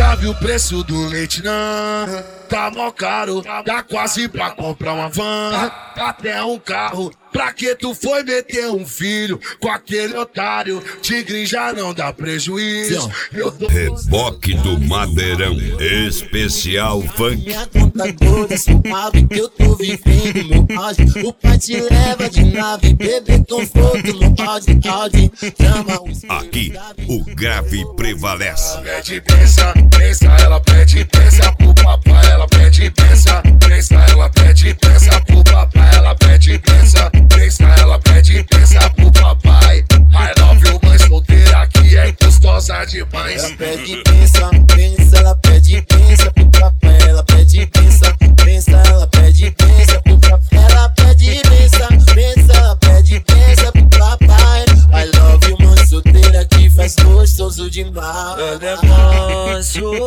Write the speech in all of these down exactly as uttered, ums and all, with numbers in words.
Já viu o preço do leite não? Tá mó caro, dá quase pra comprar uma van, até um carro. Pra que tu foi meter um filho com aquele otário? Tigre já não dá prejuízo. Reboque do Madeirão, especial funk. Minha conta toda suave que eu tô vivendo meu auge. O pai te leva de nave, bebê conforto no Audi, Audi. Chama os Aqui o grave prevalece. Pede, pensa, pensa, ela pede, pensa pro papai, ela pede, pensa, pensa, ela pede, pensa pro papai, ela pede, pensa, pensa, ela pede, pensa pro papai. I love you, mãe solteira que é gostosa demais. Ela pede, pensa, pensa, ela pede, pensa pro papai, ela pede, pensa, pensa, ela pede, pensa pro papai, ela pede, pensa, pensa, ela pede, pensa pro papai. I love you, mãe solteira que faz gostoso demais. Ela é mãe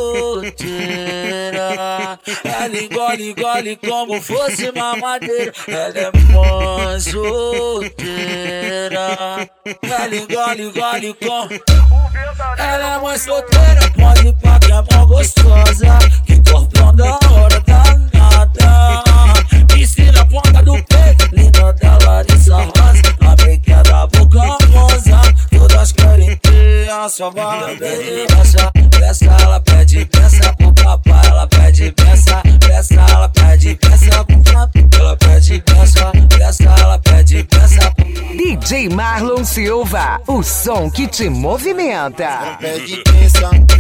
solteira, ela engole, engole como fosse mamadeira. Ela é mãe solteira, ela engole, engole como... Ela é mãe solteira, pode pá que é mó gostosa, que corpão da hora danada. Piscina na ponta do peito, linda da Larissa Rosa, a brinqueda da boca rosa, todas querem ter a sua bala. Pede, pensa, pensa, ela pede, pensa pro papai, ela pede, pensa, pensa, ela pede, pensa pro papai, ela pede, pensa, pensa, ela pede, pensa pro... D J Marlon Silva, o som que te movimenta. Ela pede, pensa,